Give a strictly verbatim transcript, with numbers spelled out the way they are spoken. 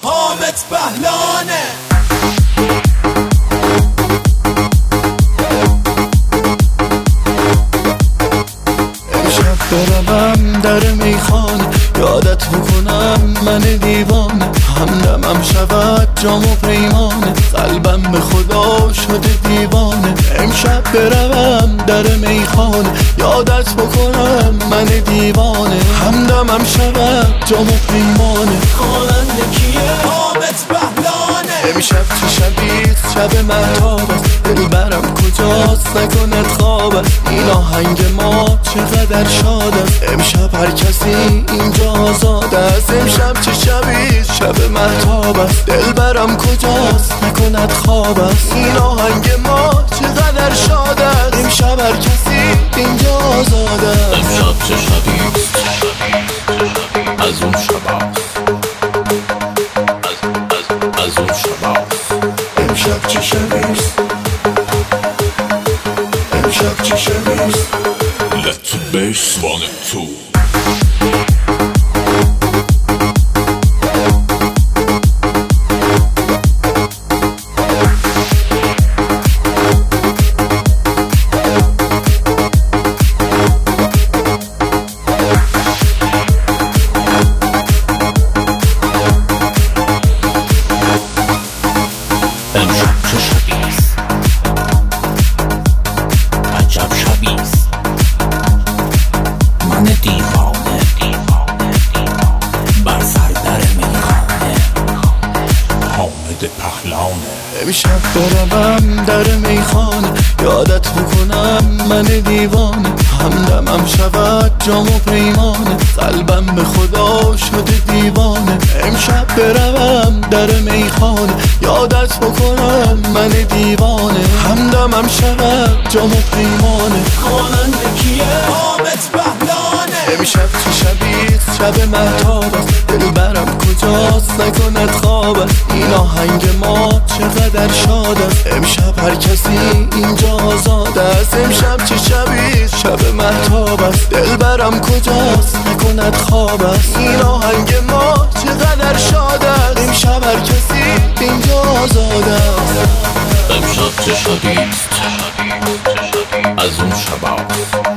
حامد بهلانه. امشب بروم در میخانه، یادت بکنم من دیوانه. همدمم شود جام و پیمانه، قلبم به خدا شده دیوانه. امشب بروم در میخانه، یادت بکنم من دیوانه. همدمم شود جام و پیمانه. خواننده کیه؟ حامد بهلانه. امشب چه شبیست شب مهتاب است، دلبرم کجاست نکند خواب است. این آهنگ ما چقدر شاد است، امشب هر کسی اینجا آزاد است. امشب چه شبیست شب مهتاب است، دلبرم کجاست نکند خواب است. این آهنگ ما چقدر شاد است، امشب هر کسی اینجا آزاد است. امشب چه شبیست از اون شباست، از اون شباست. امشب چه شبیست، امشب چه شبیست. Let the bass run it too. امشب چه شبیست، عجب شبیست. من دیوانه بر سر در میخانه، حامد پهلانه. امشب بروم در میخانه، یادت بکنم من دیوانه. همدمم شود جام و پیمانه، قلبم به خدا شده دیوانه. امشب بروم در میخانه، یادت بکنم من دیوانه. همدمم شود جام و پیمانه. خواننده کیه؟ حامد بهلانه. امشب چه شبیست شب مهتاب است، دلبرم کجاست نکند خواب است. این آهنگ ما چقدر شاد است، امشب هر کسی اینجا آزاد است. امشب چه شبیست شب مهتاب است، دلبرم کجاست نکند خواب است. این آهنگ ما چقدر شاد است، امشب هر کسی اینجا آزاد است. امشب چه شبیست از اون شباست،